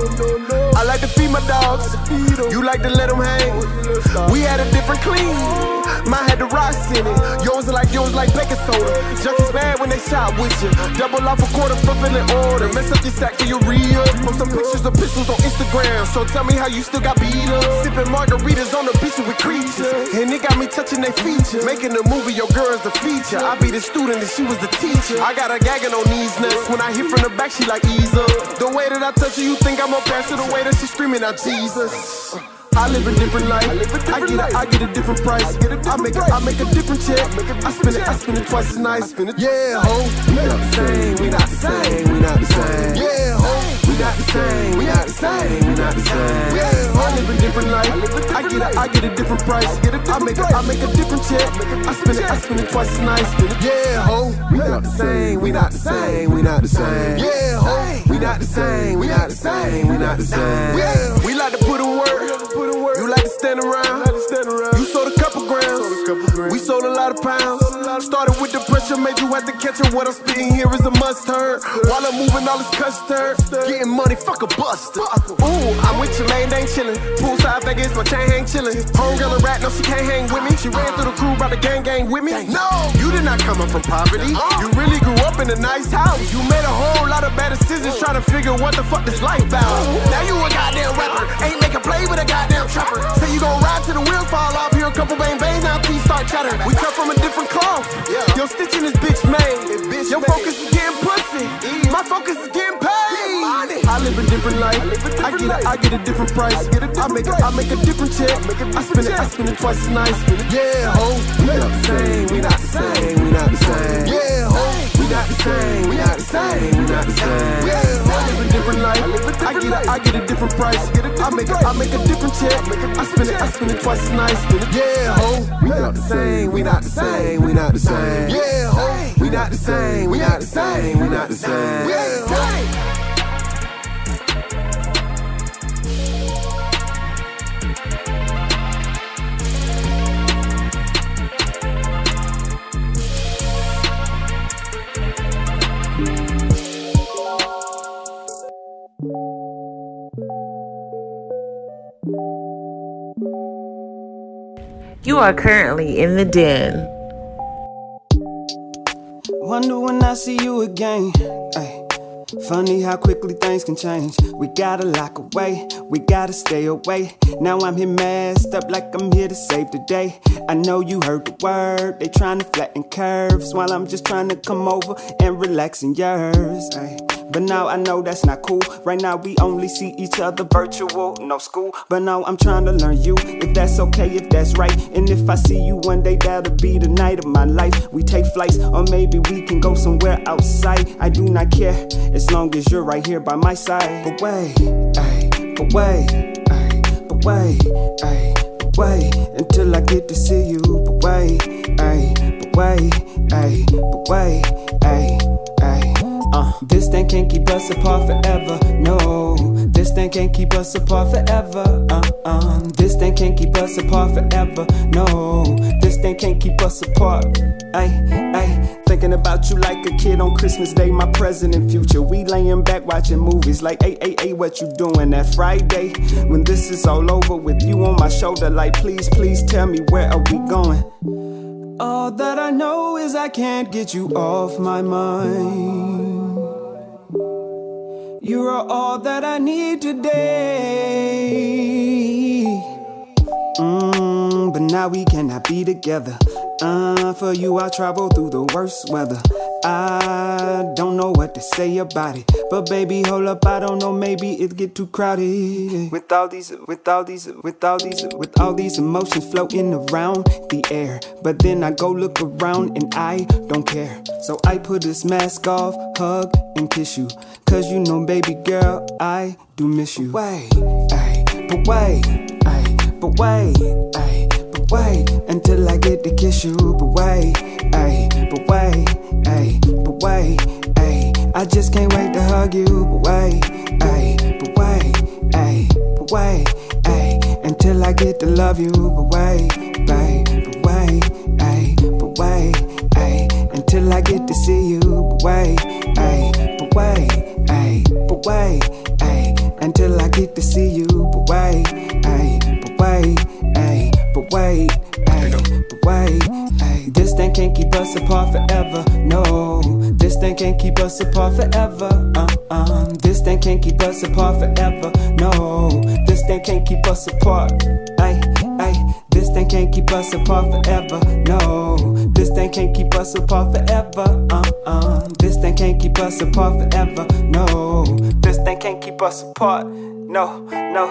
I like to feed my dogs. You like to let them hang. We had a different clean. Mine had the rocks in it. Yours like yours like baking soda. Junkies mad when they shot with you. Double off a quarter, fulfilling order. Mess up your sack for your real. Post some pictures of pistols on Instagram. So tell me how you still got beat up. Sipping margaritas on the beach with creatures. And it got me touching their features. Making a movie, your girl's the feature. I be the student and she was the teacher. I got her gagging on these nuts. When I hit from the back, she like ease up. The way that I touch her, you think I'm gonna pass her. The way that she screaming out Jesus. I live a different life. I get a, I get a different price. I make a, I make a different check. I spend it, I spend it twice as nice. Yeah, ho. We not the same. We not the same. We not the same. Yeah, ho. We not the same. We not the same. We not the same. Yeah, ho. I live a different life. I get a, I get a different price. I make a, I make a different check. I spend it, I spend it twice as nice. Yeah, ho. We not the same. We not the same. We not the same. Yeah, ho. We not the same. We not the same. We not the same. Yeah, we like to put in work. You like to stand around. You sold a couple grams. We sold a lot of pounds. Started with the pressure, made you have to catch it. What I'm spitting here is a must-heard. While I'm moving all this custard, getting money, fuck a buster. Ooh, I'm with your main, ain't chillin'. Poolside Vegas, my chain hang chillin'. Homegirl a rat, no, she can't hang with me. She ran through the crew, brought the gang gang with me. No, you did not come up from poverty. You really grew up in a nice house. You made a whole lot of bad decisions trying to figure what the fuck this life about. Now you a goddamn rapper, ain't make a play with a goddamn trapper. Say you gon' ride till the wheels fall off. Here a couple bang bangs, now teeth start chattering. We come from a different cloth. Your stitching is bitch made. Your focus is getting pussy. My focus is getting paid. I live a different life. I get a, I get a different price. I make a, I make a different check. I spend it, I spend it twice as nice. Yeah, ho. We not the same. We not the same. We not the same. Yeah, ho. We not the same. We not the same. We not the same. Yeah, ho. I live a different life. I get a, I get a different price. I make a, I make a different check. I spend it, I spend it twice as nice. Yeah, ho. We not the same. We not the same. We not the same. Yeah, ho. We not the same. We not the same. We not the same. Yeah, ho. You are currently in the den. Wonder when I see you again. Ay. Funny how quickly things can change. We gotta lock away, we gotta stay away. Now I'm here messed up like I'm here to save the day. I know you heard the word, they trying to flatten curves, while I'm just trying to come over and relax in yours. Ay. But now I know that's not cool. Right now we only see each other virtual, no school. But now I'm trying to learn you, if that's okay, if that's right. And if I see you one day, that'll be the night of my life. We take flights, or maybe we can go somewhere outside. I do not care, as long as you're right here by my side. But wait, ay, but wait, ay, but wait, ay, but wait, until I get to see you. But wait, ay, but wait, ay, but wait, ay, ay. Uh, this thing can't keep us apart forever, no. This thing can't keep us apart forever, uh, uh. This thing can't keep us apart forever, no. This thing can't keep us apart, ay, ay. Thinking about you like a kid on Christmas Day, my present and future. We laying back watching movies like, hey, hey, hey, what you doing that Friday? When this is all over with you on my shoulder, like, please, please tell me, where are we going? All that I know is I can't get you off my mind. You are all that I need today. Mm, but now we cannot be together. Uh, for you I'll travel through the worst weather. I don't know what to say about it, but baby, hold up, I don't know, maybe it get too crowded. With all these, with all these, with all these, with all these emotions floating around the air. But then I go look around and I don't care. So I put this mask off, hug and kiss you. Cause you know, baby girl, I do miss you. Wait, ay, but wait, ay, but wait, ay, but wait, until I get to kiss you. But wait, ay, but wait, ay, but wait, ay, I just can't wait to hug you. But wait, ay, but wait, ay, but wait, ay, until I get to love you. But wait, ay, but wait, ay, but wait, ay, until I get to see you. But wait, ay, but wait, ay, but wait, ay, until I get to see you. But wait, ay, but wait, ay, but wait, ay, but wait, ay. This thing can't keep us apart forever. No, this thing can't keep us apart forever. Uh-uh. This thing can't keep us apart forever. No, this thing can't keep us apart. Ay, ay. This thing can't keep us apart forever. No, this thing can't keep us apart forever. Uh-uh. This thing can't keep us apart forever. No, this thing can't keep us apart. No, no.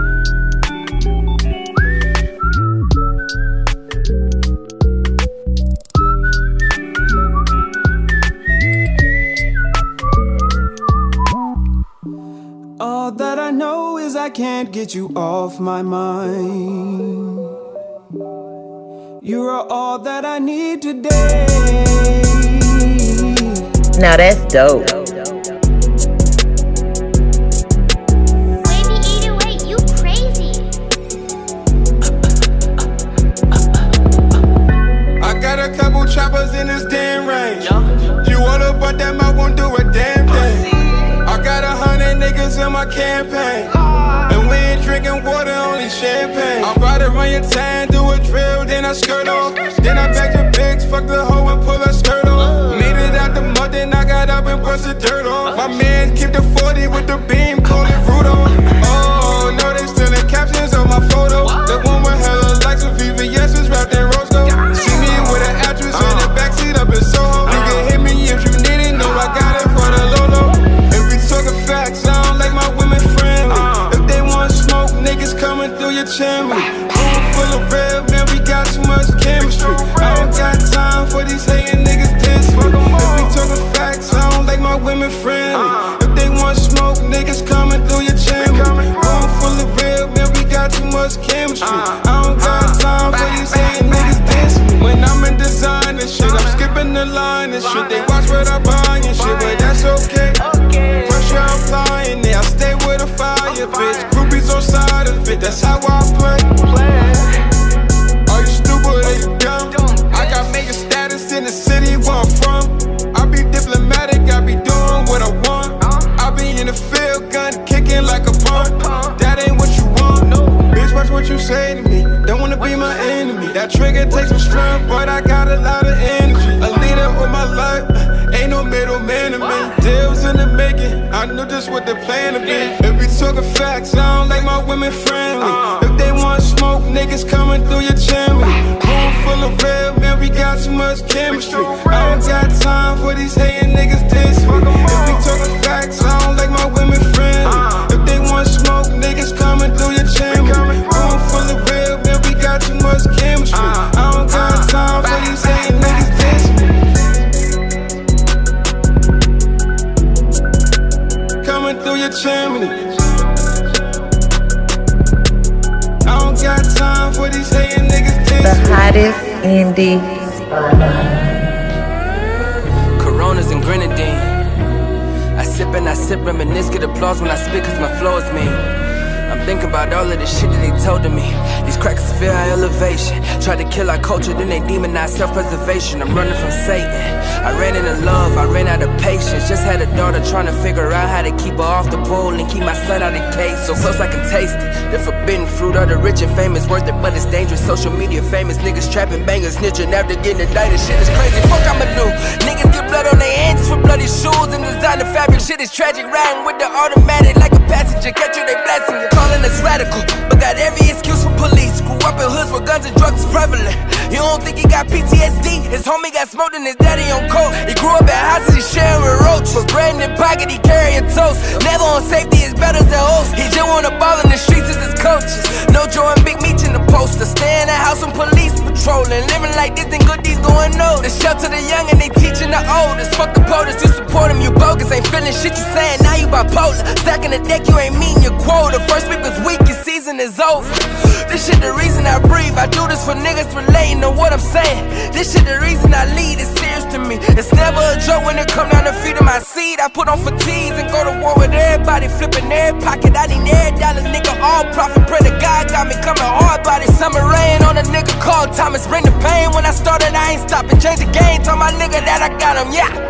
All that I know is I can't get you off my mind. You are all that I need today. Now that's dope. Baby eight oh eight, you crazy. I got a couple choppers in this damn range. You wanna but them I won't do a damn thing. I got a hundred niggas in my campaign, and we ain't drinking water, only champagne. I'm about to run your time, do a drill, then I skirt off. Then I back the pigs, fuck the hoe and pull her skirt off. Made it out the mud, then I got up and busted dirt off. My man keep the forty with the beam, call it Rudolph. Oh, no, they stealing captions on my photo. The one with hella likes and V V S is wrapped in Roscoe. See me with an actress in the backseat up in Soho. You can hit me if you need it, know I got it for the Lolo. Talking facts, I don't like my women friendly. If they want smoke, niggas coming through your chimney. Room full of red, man, we got too much chemistry. I don't got time for these hating niggas diss me. If we talking facts, I don't like my women friendly. If they want smoke, niggas coming through your chimney. Room full of red, man, we got too much chemistry. I don't got time for these hating niggas diss me. When I'm in design and shit, I'm skipping the line and shit. They watch what I buy and shit, but that's okay. Pressure I'm flying there, I stay with a fire, bitch. Groupies on side of it, that's how I play. Are you stupid or you dumb? I got major status in the city where I'm from. I be diplomatic, I be doing what I want. I be in the field, gun kicking like a pump. That ain't what you want. Bitch, watch what you say to me. Don't wanna be my enemy. That trigger takes some strength, but I got a lot of energy. A leader with my life, ain't no middleman to me. Deals in the making, I knew just what the plan to be. If we talking facts, I don't like my women friendly. If they want smoke, niggas coming through your chimney. Room full of red, man, we got too much chemistry. I don't got time for these hating niggas diss me. If we talking facts, I don't like my women friendly. If they want smoke, niggas coming through your chimney. Room full of red, man, we got too much chemistry. I don't got time for these hating niggas diss me. Coming through your chimney. I don't got time for these hating niggas diss me. The hottest indie Coronas and grenadine. I sip and I sip, reminisce, get applause when I spit cause my flow is mean. I'm thinking about all of the shit that they told to me. These crackers fear our elevation. Tried to kill our culture, then they demonize self-preservation. I'm running from Satan. I ran into love, I ran out of patience. Just had a daughter trying to figure out how to keep her off the pole and keep my son out of the case. So close I can taste it. The forbidden fruit of the rich and famous, worth it, but it's dangerous. Social media famous, niggas trapping bangers, snitching after getting indicted. Shit is crazy, fuck I'ma do. Niggas get blood on their hands for bloody shoes and designer fabric. Shit is tragic, riding with the automatic like a passenger. Catch you, they blessing you. Calling us radical, but got every excuse for police. Grew up in hoods where guns and drugs is prevalent. You don't think he got P T S D? His homie got smoked and his daddy on coke. He grew up at houses he sharing with roaches. For bread in his pocket, he carrying toast. Never on safety, is better than host. He just wanna ball in the streets as his coaches. No Joe and Big Meech in the poster. Stay in the house when police patrolling. Living like this and good deeds going no. The shelter the young and they teaching the oldest. Fuck the POTUS, you support him, you bogus. Ain't feeling shit you saying, now you bipolar. Stacking the deck, you ain't meeting your quota. First week was weak, your season is over. This shit the reason I breathe. I do this for niggas relating to what I'm saying. This shit the reason I lead. It's serious to me. It's never a joke when it come down to feeding my seed. I put on fatigues and go to war with everybody. Flipping every pocket. I need every dollar, nigga. All profit. Pray to God got me coming hard body. Summer rain on a nigga called Thomas. Bring the pain. When I started, I ain't stopping. Change the game. Tell my nigga that I got him. Yeah.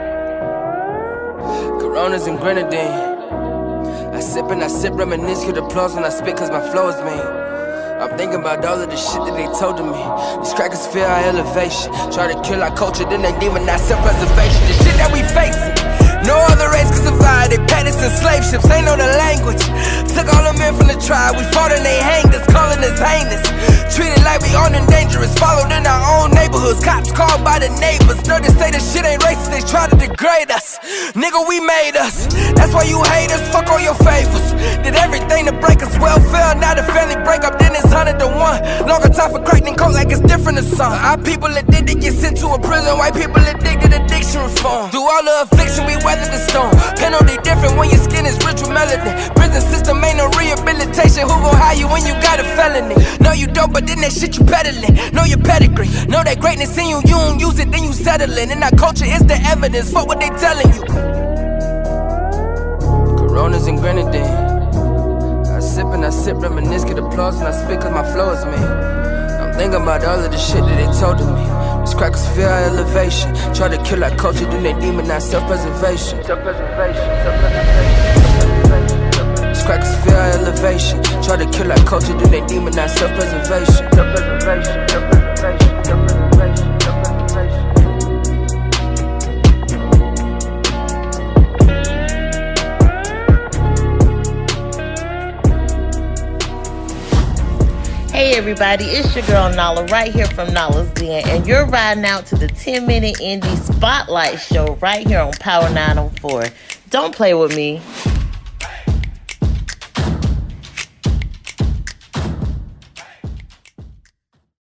Coronas and grenadine. I sip and I sip, reminisce, hear the applause when I spit cause my flow is mean. I'm thinking about all of the shit that they told to me. These crackers fear our elevation. Try to kill our culture, then they demonize self-preservation. The shit that we facing, no other race can survive. They packed us in slave ships, ain't know the language. Took all the men from the tribe, we fought and they hanged us, calling us heinous. Treated like we own and dangerous, followed in our own neighborhoods. Cops called by the neighbors. Dirty say the shit ain't racist, they try to degrade us. Nigga, we made us. That's why you hate us, fuck all your favors. Did everything to break us, welfare. Now the family break up, then it's hundred to one. Longer time for crack than coke, like it's different to some. Our people addicted get sent to a prison. White people addicted, addiction reform. Through all the affliction, we weathered the storm. Penalty different when your skin is rich with melanin. Prison system ain't no rehabilitation. Who gon' hire you when you got a felony? No, you don't, but then that shit you peddling. Know your pedigree, know that greatness in you. You don't use it, then you settling. And our culture is the evidence. Fuck what they telling you. Coronas and grenadine. I sip and I sip, reminisce, get applause when I spit cause my flow is mean. I'm thinking about all of the shit that they told to me. These crackers fear our elevation. Try to kill our culture, then they demonize self-preservation. Self-preservation, self-preservation. These crackers fear our elevation. Try to kill our culture, then they demonize self-preservation. Self-preservation, self-preservation, self-preservation, self-preservation. Hey everybody, it's your girl Nala right here from Nala's Den, and you're riding out to the ten minute Indie Spotlight Show right here on Power nine oh four. Don't play with me.